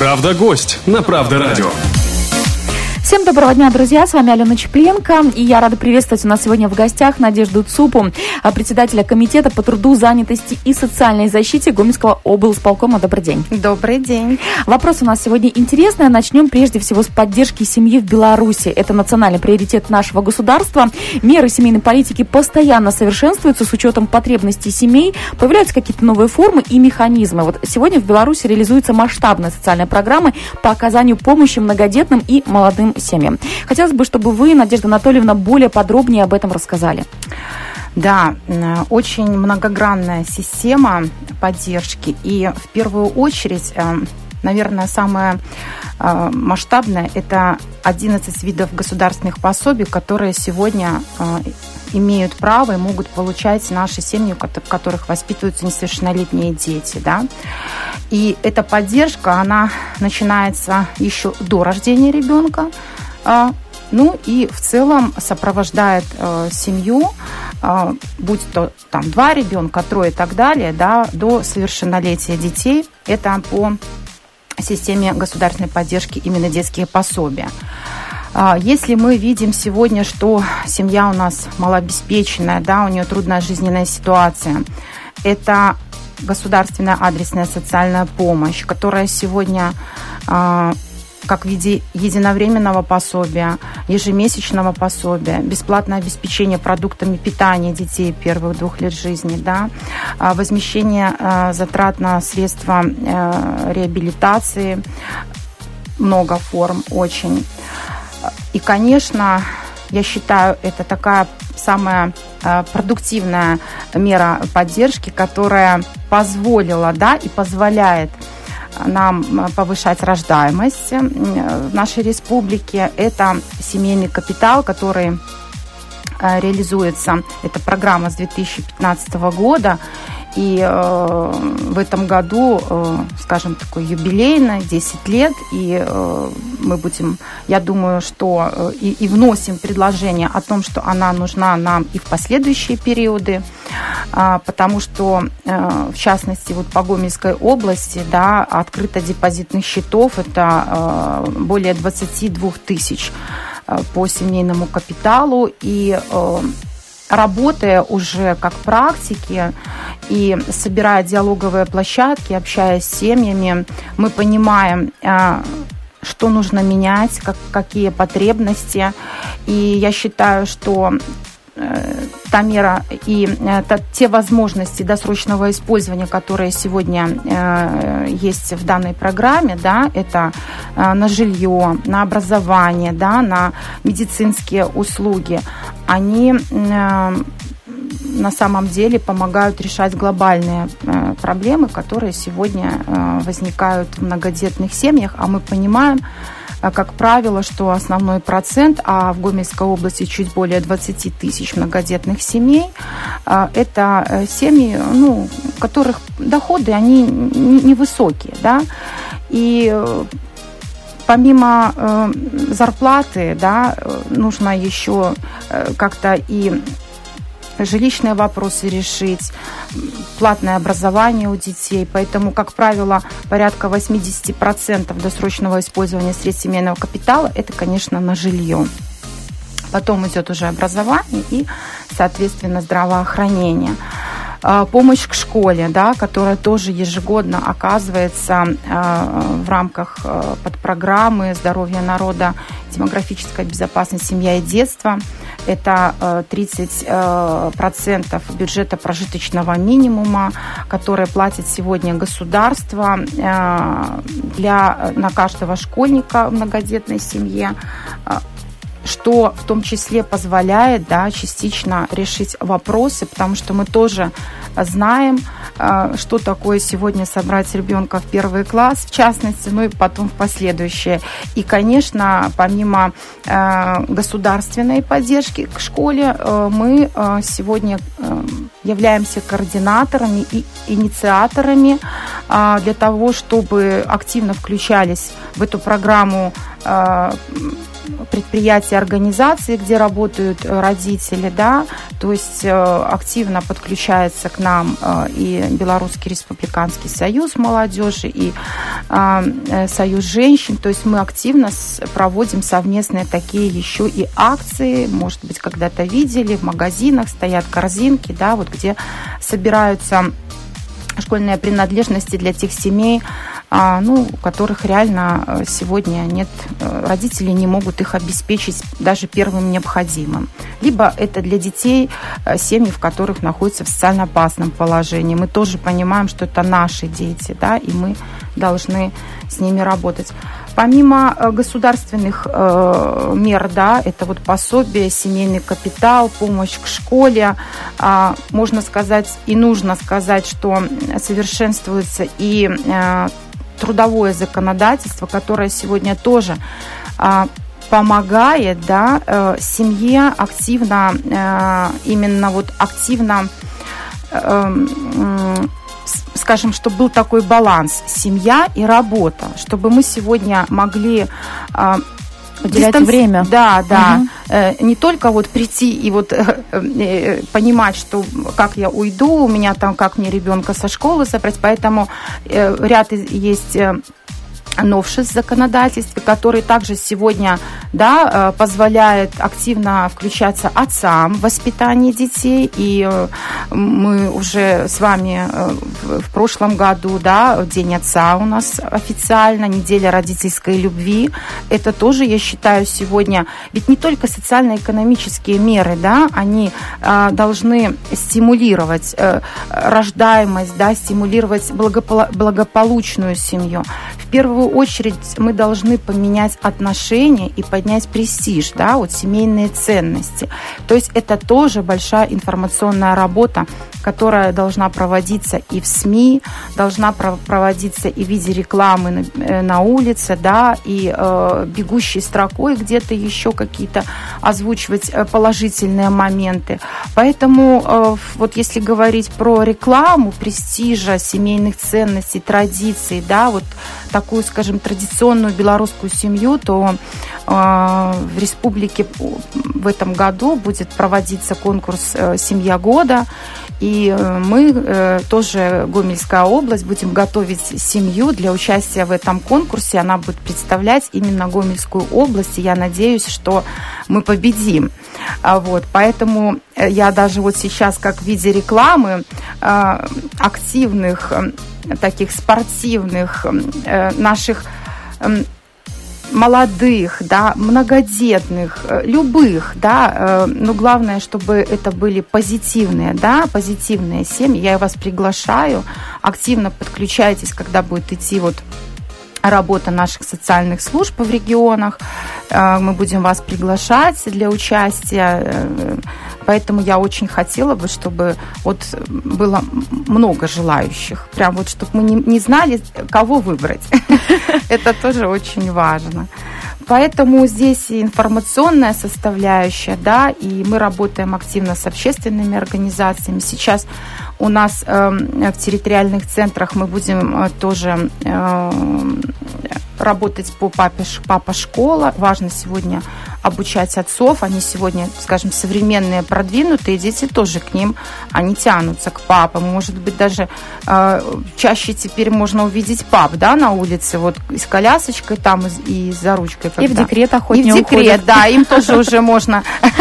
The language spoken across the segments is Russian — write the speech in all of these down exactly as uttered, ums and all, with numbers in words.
Правда-гость на Правда-радио. Всем доброго дня, друзья, с вами Алена Чепленко, и я рада приветствовать у нас сегодня в гостях Надежду Цупу, председателя Комитета по труду, занятости и социальной защите Гомельского облсполкома. Добрый день. Добрый день. Вопрос у нас сегодня интересный. Начнем прежде всего с поддержки семьи в Беларуси. Это национальный приоритет нашего государства. Меры семейной политики постоянно совершенствуются с учетом потребностей семей. Появляются какие-то новые формы и механизмы. Вот сегодня в Беларуси реализуется масштабная социальная программа по оказанию помощи многодетным и молодым семьям. Хотелось бы, чтобы вы, Надежда Анатольевна, более подробнее об этом рассказали. Да, очень многогранная система поддержки. И в первую очередь, наверное, самое масштабное – это одиннадцать видов государственных пособий, которые сегодня имеют право и могут получать наши семьи, в которых воспитываются несовершеннолетние дети. Да? И эта поддержка, она начинается еще до рождения ребенка, ну и в целом сопровождает э, семью, э, будь то там два ребенка, трое и так далее, да, до совершеннолетия детей. Это по системе государственной поддержки именно детские пособия. Э, если мы видим сегодня, что семья у нас малообеспеченная, да, у нее трудная жизненная ситуация, это государственная адресная социальная помощь, которая сегодня э, как в виде единовременного пособия, ежемесячного пособия, бесплатное обеспечение продуктами питания детей первых двух лет жизни, да, возмещение затрат на средства реабилитации, много форм очень. И, конечно, я считаю, это такая самая продуктивная мера поддержки, которая позволила, да, и позволяет нам повышать рождаемость в нашей республике. Это семейный капитал, который реализуется. Это программа с две тысячи пятнадцатого года. И э, в этом году, э, скажем, такой юбилейный, десять лет. И э, мы будем, я думаю, что э, и, и вносим предложение о том, что она нужна нам и в последующие периоды. Э, потому что, э, в частности, вот по Гомельской области, да, открыто депозитных счетов это э, более двадцать два тысяч э, по семейному капиталу. И э, работая уже как практики и собирая диалоговые площадки, общаясь с семьями, мы понимаем, что нужно менять, как, какие потребности. И я считаю, что та мера и та, те возможности досрочного использования, которые сегодня э, есть в данной программе, да, это э, на жилье, на образование, да, на медицинские услуги, они э, на самом деле помогают решать глобальные э, проблемы, которые сегодня э, возникают в многодетных семьях, а мы понимаем, как правило, что основной процент, а в Гомельской области чуть более двадцать тысяч многодетных семей, это семьи, ну, у которых доходы, они невысокие, да, и помимо зарплаты, да, нужно еще как-то и жилищные вопросы решить, платное образование у детей. Поэтому, как правило, порядка восемьдесят процентов досрочного использования средств семейного капитала – это, конечно, на жилье. Потом идет уже образование и, соответственно, здравоохранение. Помощь к школе, да, которая тоже ежегодно оказывается в рамках подпрограммы «Здоровье народа. Демографическая безопасность, семья и детство». Это тридцать процентов бюджета прожиточного минимума, который платит сегодня государство для, на каждого школьника в многодетной семье, что в том числе позволяет, да, частично решить вопросы, потому что мы тоже знаем, что такое сегодня собрать ребенка в первый класс, в частности, ну и потом в последующие. И, конечно, помимо государственной поддержки к школе, мы сегодня являемся координаторами и инициаторами для того, чтобы активно включались в эту программу предприятия, организации, где работают родители, да, то есть активно подключается к нам и Белорусский республиканский союз молодежи, и союз женщин, то есть мы активно проводим совместные такие еще и акции, может быть, когда-то видели, в магазинах стоят корзинки, да, вот где собираются школьные принадлежности для тех семей, ну, у которых реально сегодня нет, родители не могут их обеспечить даже первым необходимым. Либо это для детей, семьи, в которых находятся в социально опасном положении. Мы тоже понимаем, что это наши дети, да, и мы должны с ними работать. Помимо государственных э, мер, да, это вот пособие, семейный капитал, помощь к школе, э, можно сказать и нужно сказать, что совершенствуется и э, трудовое законодательство, которое сегодня тоже э, помогает, да, э, семье активно, э, именно вот активно э, э, скажем, чтобы был такой баланс семья и работа, чтобы мы сегодня могли э, уделять дистанци... время. Да, да. Угу. Э, не только вот прийти и вот э, э, понимать, что как я уйду, у меня там, как мне ребенка со школы собрать, поэтому э, ряд есть э, новшеств в законодательстве, который также сегодня, да, позволяет активно включаться отцам в воспитание детей. И мы уже с вами в прошлом году, да, День отца у нас официально, неделя родительской любви. Это тоже, я считаю, сегодня, ведь не только социально-экономические меры, да, они должны стимулировать рождаемость, да, стимулировать благополучную семью. В первую очередь мы должны поменять отношения и поднять престиж, да, вот семейные ценности. То есть это тоже большая информационная работа, которая должна проводиться и в СМИ, должна проводиться и в виде рекламы на, на улице, да, и э, бегущей строкой где-то еще какие-то озвучивать положительные моменты. Поэтому э, вот если говорить про рекламу престижа, семейных ценностей, традиций, да, вот такую, скажем, традиционную белорусскую семью, то э, в республике в этом году будет проводиться конкурс э, «Семья года». И мы э, тоже, Гомельская область, будем готовить семью для участия в этом конкурсе. Она будет представлять именно Гомельскую область. И я надеюсь, что мы победим. А вот, поэтому я даже вот сейчас, как в виде рекламы, э, активных, э, таких спортивных э, наших э, молодых, да, многодетных, любых, да, но главное, чтобы это были позитивные, да, позитивные семьи. Я вас приглашаю, активно подключайтесь, когда будет идти вот работа наших социальных служб в регионах. Мы будем вас приглашать для участия. Поэтому я очень хотела бы, чтобы вот было много желающих. Прям вот, чтобы мы не, не знали, кого выбрать. Это тоже очень важно. Поэтому здесь и информационная составляющая, да, и мы работаем активно с общественными организациями. Сейчас у нас э, в территориальных центрах мы будем э, тоже э, работать по папе, папа школа. Важно сегодня обучать отцов. Они сегодня, скажем, современные, продвинутые дети тоже к ним, они тянутся к папам. Может быть, даже э, чаще теперь можно увидеть пап, да, на улице, вот и с колясочкой там, и за ручкой. И в декрет охотнее уходят. И в декрет, да, им тоже уже можно,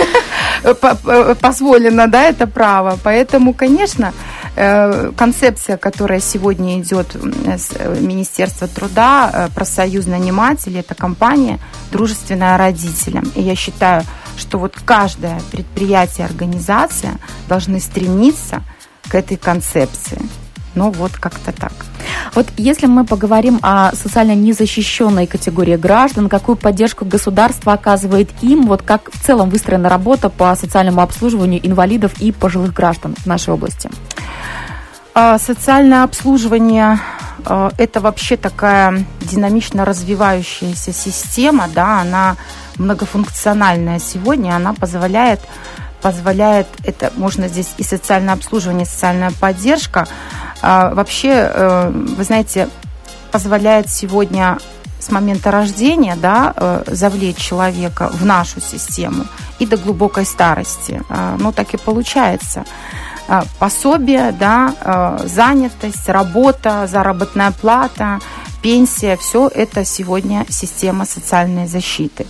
позволено, да, это право. Поэтому, конечно, концепция, которая сегодня идет с Министерства труда, профсоюз нанимателей, это компания дружественная родителям. И я считаю, что вот каждое предприятие, организация должны стремиться к этой концепции. Ну вот как-то так. Вот если мы поговорим о социально незащищенной категории граждан, какую поддержку государство оказывает им, вот как в целом выстроена работа по социальному обслуживанию инвалидов и пожилых граждан в нашей области? Социальное обслуживание – это вообще такая динамично развивающаяся система, да, она многофункциональная сегодня, она позволяет, позволяет, это можно здесь и социальное обслуживание, и социальная поддержка, вообще, вы знаете, позволяет сегодня с момента рождения, да, завлечь человека в нашу систему и до глубокой старости. Ну, так и получается. Пособие, да, занятость, работа, заработная плата, пенсия – все это сегодня система социальной защиты.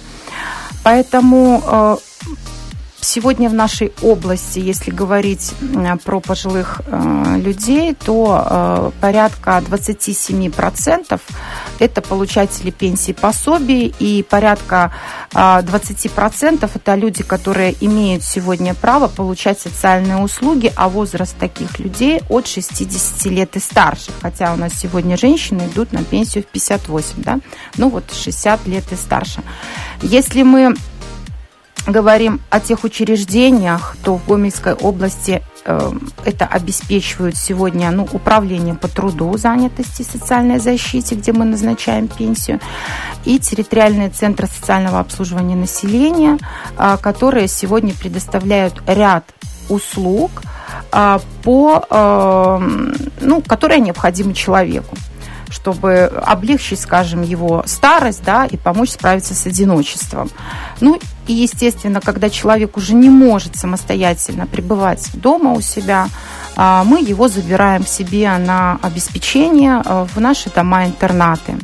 Поэтому сегодня в нашей области, если говорить про пожилых э, людей, то э, порядка двадцать семь процентов это получатели пенсии пособий, и порядка э, двадцать процентов это люди, которые имеют сегодня право получать социальные услуги, а возраст таких людей от шестидесяти лет и старше. Хотя у нас сегодня женщины идут на пенсию в пятьдесят восемь, да? Ну вот шестьдесят лет и старше. Если мы говорим о тех учреждениях, то в Гомельской области э, это обеспечивают сегодня ну, управление по труду, занятости, социальной защите, где мы назначаем пенсию, и территориальные центры социального обслуживания населения, э, которые сегодня предоставляют ряд услуг, э, по, э, ну, которые необходимы человеку, чтобы облегчить, скажем, его старость, да, и помочь справиться с одиночеством. Ну, и, естественно, когда человек уже не может самостоятельно пребывать дома у себя, мы его забираем к себе на обеспечение в наши дома-интернаты.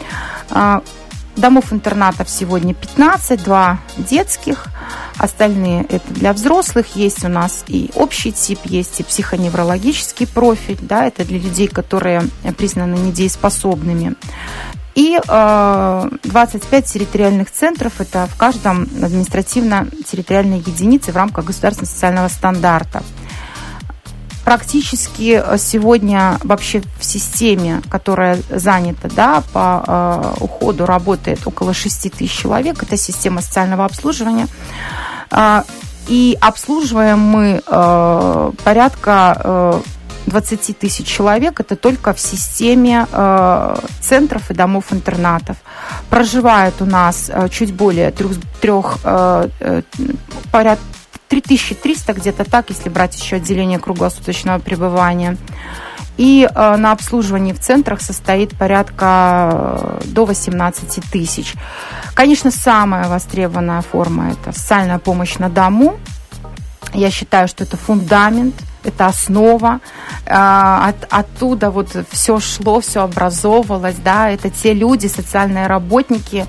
Домов-интернатов сегодня пятнадцать, два детских, остальные это для взрослых. Есть у нас и общий тип, есть и психоневрологический профиль, да, это для людей, которые признаны недееспособными. И э, двадцать пять территориальных центров, это в каждом административно-территориальной единице в рамках государственного социального стандарта. Практически сегодня вообще в системе, которая занята, да, по э, уходу, работает около шести тысяч человек. Это система социального обслуживания. Э, и обслуживаем мы э, порядка э, двадцать тысяч человек. Это только в системе э, центров и домов-интернатов. Проживает у нас э, чуть более трех, трех э, э, порядка три тысячи триста, где-то так, если брать еще отделение круглосуточного пребывания. И э, на обслуживании в центрах состоит порядка э, до восемнадцати тысяч. Конечно, самая востребованная форма – это социальная помощь на дому. Я считаю, что это фундамент, это основа. От, оттуда вот все шло, все образовывалось, да, это те люди, социальные работники,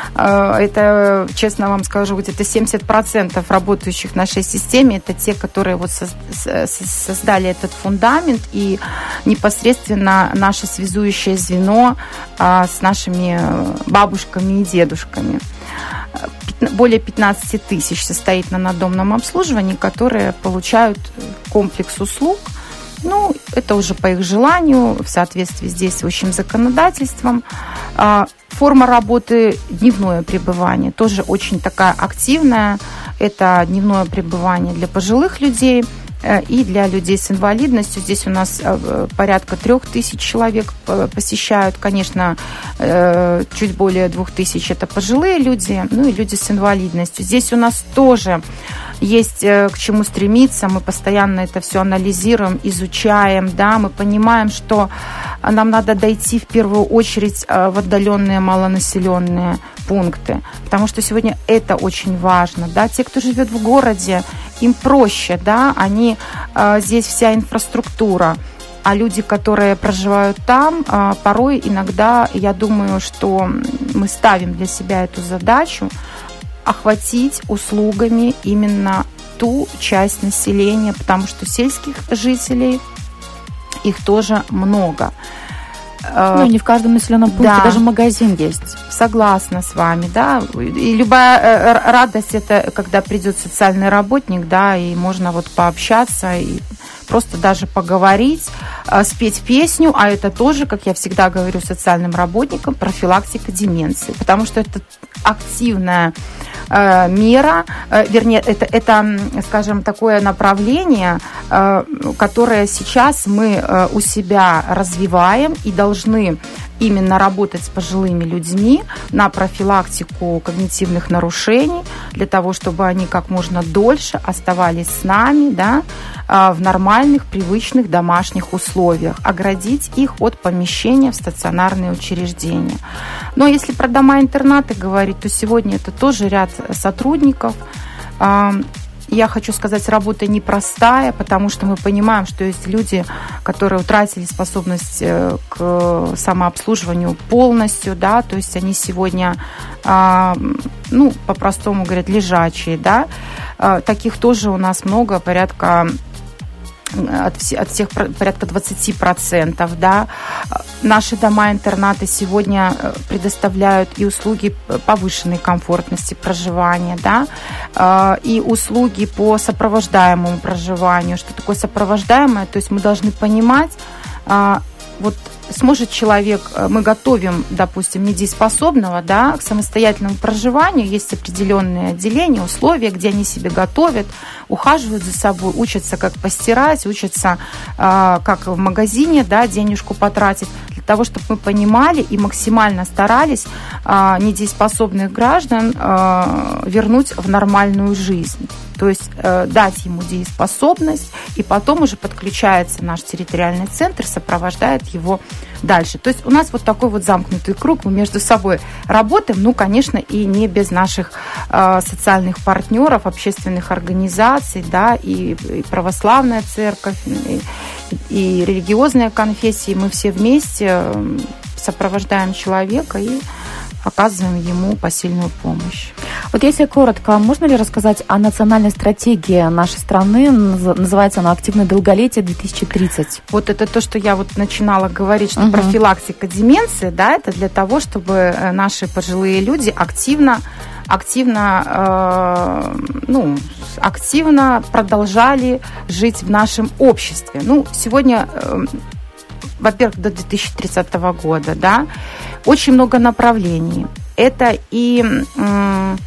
это, честно вам скажу, где-то семьдесят процентов работающих в нашей системе, это те, которые вот создали этот фундамент и непосредственно наше связующее звено с нашими бабушками и дедушками. Более пятнадцать тысяч состоит на надомном обслуживании, которые получают комплекс услуг. Ну, это уже по их желанию, в соответствии с действующим законодательством. Форма работы – дневное пребывание, тоже очень такая активная. Это дневное пребывание для пожилых людей и для людей с инвалидностью. Здесь у нас порядка трех тысяч человек посещают. Конечно, чуть более двух тысяч – это пожилые люди, ну и люди с инвалидностью. Здесь у нас тоже есть к чему стремиться. Мы постоянно это все анализируем, изучаем. Да? Мы понимаем, что нам надо дойти в первую очередь в отдаленные малонаселенные пункты, потому что сегодня это очень важно. Да? Те, кто живет в городе, им проще, да? Они, здесь вся инфраструктура. А люди, которые проживают там, порой иногда, я думаю, что мы ставим для себя эту задачу охватить услугами именно ту часть населения, потому что сельских жителей их тоже много. Ну, не в каждом населенном пункте, да, даже магазин есть. Согласна с вами, да. И любая радость – это когда придет социальный работник, да, и можно вот пообщаться, и просто даже поговорить, спеть песню, а это тоже, как я всегда говорю социальным работникам, профилактика деменции, потому что это активная э, мера, э, вернее, это, это, скажем, такое направление, э, которое сейчас мы э, у себя развиваем и должны именно работать с пожилыми людьми на профилактику когнитивных нарушений, для того, чтобы они как можно дольше оставались с нами, да, в нормальных, привычных домашних условиях, оградить их от помещения в стационарные учреждения. Но если про дома-интернаты говорить, то сегодня это тоже ряд сотрудников. Я хочу сказать, работа непростая, потому что мы понимаем, что есть люди, которые утратили способность к самообслуживанию полностью, да, то есть они сегодня, ну, по-простому говорят, лежачие, да. Таких тоже у нас много, порядка от всех, от всех порядка двадцать процентов, да. Наши дома-интернаты сегодня предоставляют и услуги повышенной комфортности проживания, да, и услуги по сопровождаемому проживанию. Что такое сопровождаемое? То есть мы должны понимать, вот сможет человек, мы готовим, допустим, недееспособного, да, к самостоятельному проживанию, есть определенные отделения, условия, где они себе готовят, ухаживают за собой, учатся, как постирать, учатся, э, как в магазине, да, денежку потратить, для того, чтобы мы понимали и максимально старались э, недееспособных граждан э, вернуть в нормальную жизнь. То есть э, дать ему дееспособность, и потом уже подключается наш территориальный центр, сопровождает его дальше. То есть у нас вот такой вот замкнутый круг, мы между собой работаем, ну, конечно, и не без наших э, социальных партнеров, общественных организаций, да, и, и православная церковь, и, и религиозные конфессии. Мы все вместе сопровождаем человека и оказываем ему посильную помощь. Вот если коротко, можно ли рассказать о национальной стратегии нашей страны? Называется она «Активное долголетие две тысячи тридцать». Вот это то, что я вот начинала говорить, что угу. профилактика деменции, да, это для того, чтобы наши пожилые люди активно, активно, э, ну, активно продолжали жить в нашем обществе. Ну, сегодня... Э, во-первых, до две тысячи тридцатого года, да, очень много направлений. Это и м,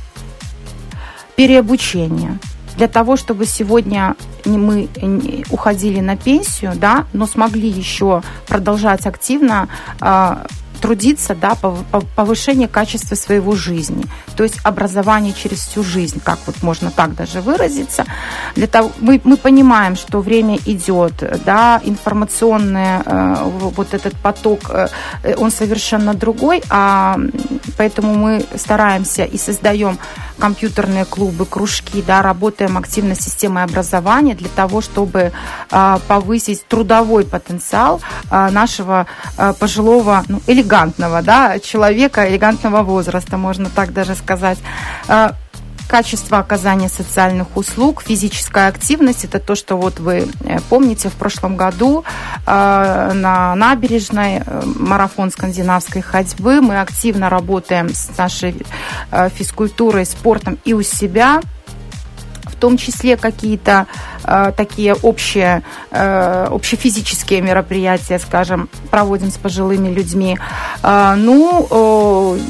переобучение. Для того, чтобы сегодня мы уходили на пенсию, да, но смогли еще продолжать активно э, трудиться, да, повышение качества своего жизни, то есть образование через всю жизнь, как вот можно так даже выразиться. Для того, мы, мы понимаем, что время идет, да, информационный э, вот этот поток, э, он совершенно другой, а поэтому мы стараемся и создаем компьютерные клубы, кружки, да, работаем активно с системой образования для того, чтобы э, повысить трудовой потенциал э, нашего э, пожилого, ну, элегантного, да, человека, элегантного возраста, можно так даже сказать. Э, Качество оказания социальных услуг, физическая активность – это то, что вот вы помните, в прошлом году э, на набережной э, марафон скандинавской ходьбы. Мы активно работаем с нашей э, физкультурой, спортом и у себя. В том числе какие-то э, такие общие, э, общефизические мероприятия, скажем, проводим с пожилыми людьми. Э, ну, э,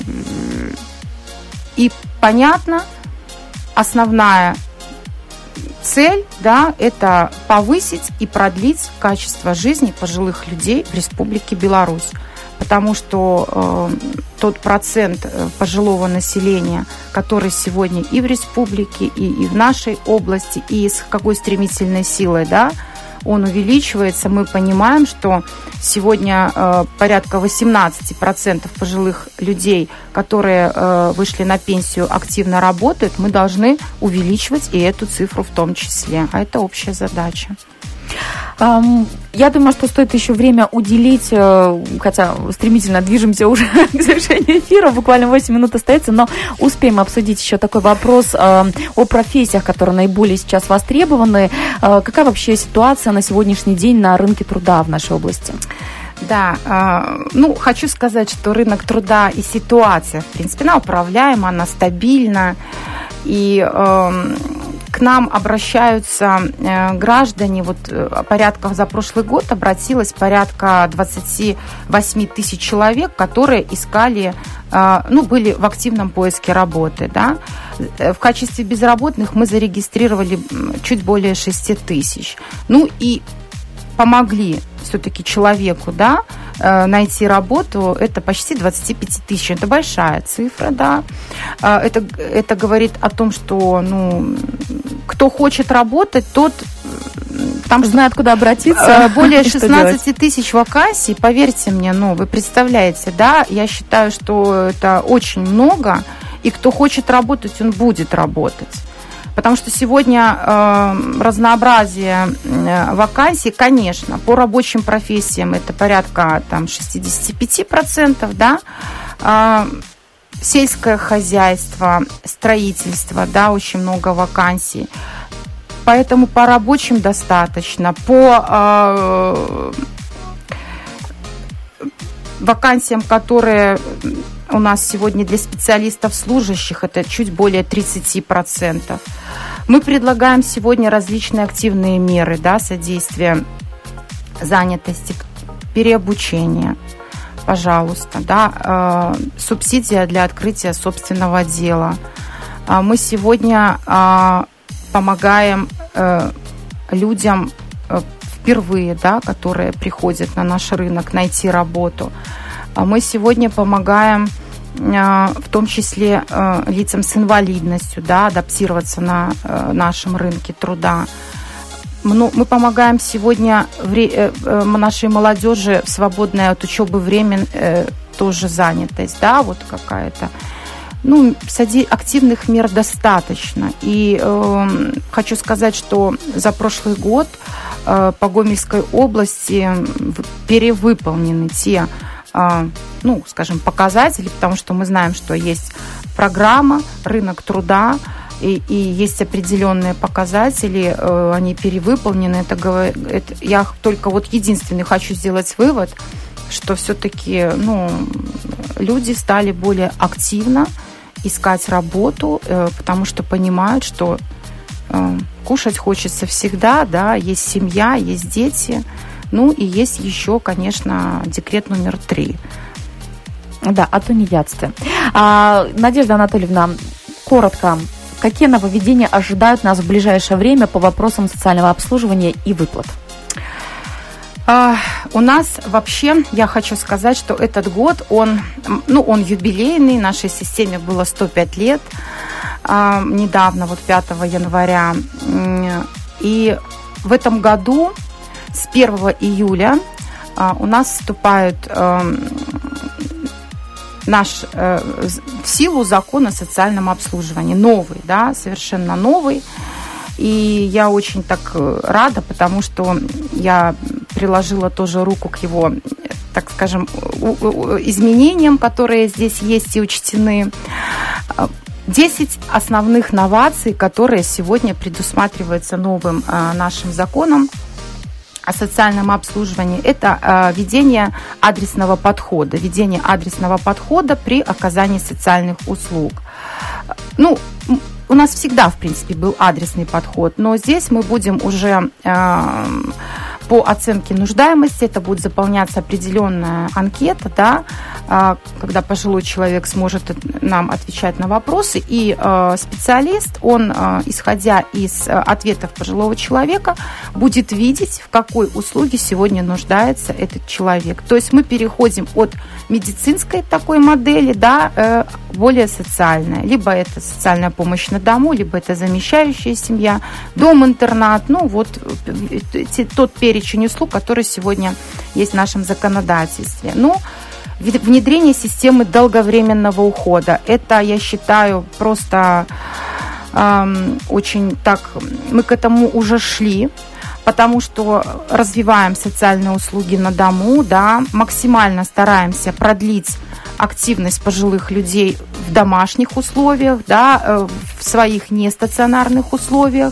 и понятно, основная цель, да, это повысить и продлить качество жизни пожилых людей в Республике Беларусь. Потому что э, тот процент пожилого населения, который сегодня и в республике, и, и в нашей области, и с какой стремительной силой, да, он увеличивается, мы понимаем, что сегодня э, порядка восемнадцать процентов пожилых людей, которые э, вышли на пенсию, активно работают, мы должны увеличивать и эту цифру в том числе. А это общая задача. Я думаю, что стоит еще время уделить, хотя стремительно движемся уже к завершению эфира, буквально восемь минут остается, но успеем обсудить еще такой вопрос о профессиях, которые наиболее сейчас востребованы. Какая вообще ситуация на сегодняшний день на рынке труда в нашей области? Да, ну, хочу сказать, что рынок труда и ситуация, в принципе, она управляема, она стабильна, и к к нам обращаются граждане, вот порядка за прошлый год обратилось порядка двадцать восемь тысяч человек, которые искали, ну, были в активном поиске работы, да. В качестве безработных мы зарегистрировали чуть более шесть тысяч. Ну и помогли все-таки человеку, да, найти работу, это почти двадцать пять тысяч. Это большая цифра, да. Это, это говорит о том, что, ну, кто хочет работать, тот там знает, куда обратиться. Более шестнадцать тысяч вакансий, поверьте мне, ну, вы представляете, да, я считаю, что это очень много, и кто хочет работать, он будет работать. Потому что сегодня э, разнообразие э, вакансий, конечно, по рабочим профессиям это порядка там, шестьдесят пять процентов, да, э, сельское хозяйство, строительство, да, очень много вакансий. Поэтому по рабочим достаточно, по э, вакансиям, которые у нас сегодня для специалистов служащих, это чуть более тридцать процентов. Мы предлагаем сегодня различные активные меры, да, содействия занятости, переобучение, пожалуйста, да, э, субсидия для открытия собственного дела. Э, мы сегодня э, помогаем э, людям э, впервые, да, которые приходят на наш рынок, найти работу. Мы сегодня помогаем в том числе лицам с инвалидностью, да, адаптироваться на нашем рынке труда. Мы помогаем сегодня нашей молодежи в свободное от учебы время, тоже занятость, да, вот какая-то. Ну, активных мер достаточно. И э, хочу сказать, что за прошлый год э, по Гомельской области перевыполнены те, э, ну, скажем, показатели, потому что мы знаем, что есть программа «Рынок труда», и, и есть определенные показатели, э, они перевыполнены. Это, это, я только вот единственный хочу сделать вывод, что все-таки, ну, люди стали более активно искать работу, потому что понимают, что кушать хочется всегда, да, есть семья, есть дети, ну и есть еще, конечно, декрет номер три. Да, о тунеядстве. А, Надежда Анатольевна, коротко, какие нововведения ожидают нас в ближайшее время по вопросам социального обслуживания и выплат? У нас вообще, я хочу сказать, что этот год, он, ну, он юбилейный, нашей системе было сто пять лет, недавно, вот пятого января. И в этом году с первого июля у нас вступает наш, в силу закон о социальном обслуживании, новый, да, совершенно новый. И я очень так рада, потому что я приложила тоже руку к его, так скажем, изменениям, которые здесь есть и учтены. Десять основных новаций, которые сегодня предусматриваются новым нашим законом о социальном обслуживании, это введение адресного подхода, введение адресного подхода при оказании социальных услуг. Ну, у нас всегда, в принципе, был адресный подход, но здесь мы будем уже э, по оценке нуждаемости, это будет заполняться определенная анкета, да, э, когда пожилой человек сможет нам отвечать на вопросы, и э, специалист, он, э, исходя из э, ответов пожилого человека, будет видеть, в какой услуге сегодня нуждается этот человек. То есть мы переходим от медицинской такой модели, да, э, более социальная. Либо это социальная помощь на дому, либо это замещающая семья, дом-интернат, ну вот тот перечень услуг, который сегодня есть в нашем законодательстве. Ну, внедрение системы долговременного ухода. Это, я считаю, просто эм, очень так, мы к этому уже шли, потому что развиваем социальные услуги на дому, да, максимально стараемся продлить активность пожилых людей в домашних условиях, да, в своих нестационарных условиях,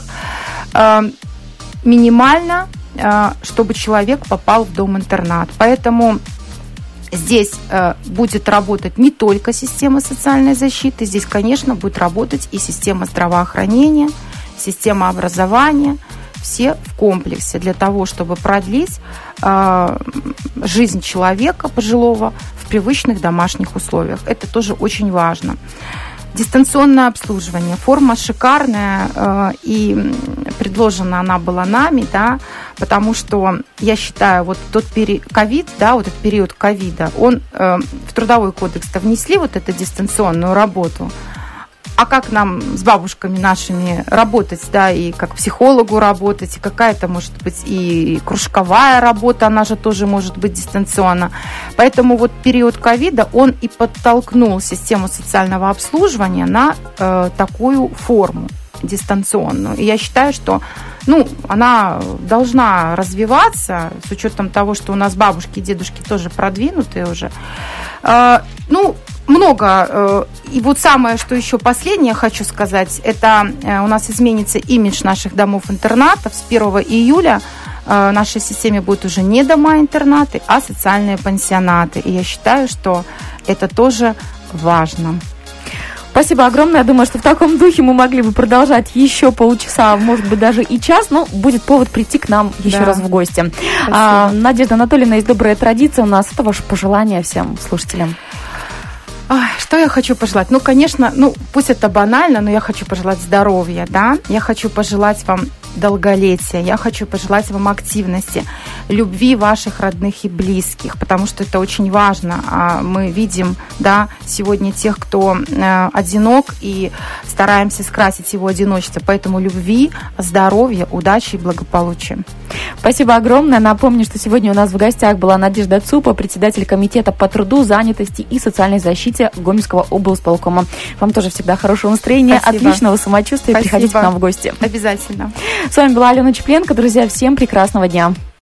минимально, чтобы человек попал в дом-интернат. Поэтому здесь будет работать не только система социальной защиты, здесь, конечно, будет работать и система здравоохранения, система образования, все в комплексе для того, чтобы продлить э, жизнь человека пожилого в привычных домашних условиях. Это тоже очень важно. Дистанционное обслуживание. Форма шикарная, э, и предложена она была нами, да, потому что, я считаю, вот тот период ковид, да, вот этот период ковида, он э, в Трудовой кодекс-то внесли вот эту дистанционную работу. А как нам с бабушками нашими работать, да, и как психологу работать, и какая-то, может быть, и кружковая работа, она же тоже может быть дистанционно. Поэтому вот период ковида, он и подтолкнул систему социального обслуживания на э, такую форму дистанционную. И я считаю, что, ну, она должна развиваться с учетом того, что у нас бабушки и дедушки тоже продвинутые уже. Э, ну, много. И вот самое, что еще последнее хочу сказать, это у нас изменится имидж наших домов-интернатов. С первого июля в нашей системе будут уже не дома-интернаты, а социальные пансионаты. И я считаю, что это тоже важно. Спасибо огромное. Я думаю, что в таком духе мы могли бы продолжать еще полчаса, может быть, даже и час, но будет повод прийти к нам еще да. раз в гости. А, Надежда Анатольевна, есть добрая традиция у нас. Это ваше пожелание всем слушателям. Что я хочу пожелать? Ну, конечно, ну, пусть это банально, но я хочу пожелать здоровья, да, я хочу пожелать вам долголетия, я хочу пожелать вам активности, любви ваших родных и близких, потому что это очень важно. Мы видим, да, сегодня тех, кто одинок, и стараемся скрасить его одиночество, поэтому любви, здоровья, удачи и благополучия. Спасибо огромное. Напомню, что сегодня у нас в гостях была Надежда Цупа, председатель комитета по труду, занятости и социальной защите Гомельского облсполкома. Вам тоже всегда хорошего настроения, Спасибо. Отличного самочувствия. Спасибо. Приходите к нам в гости. Обязательно. С вами была Алена Чепленко. Друзья, всем прекрасного дня.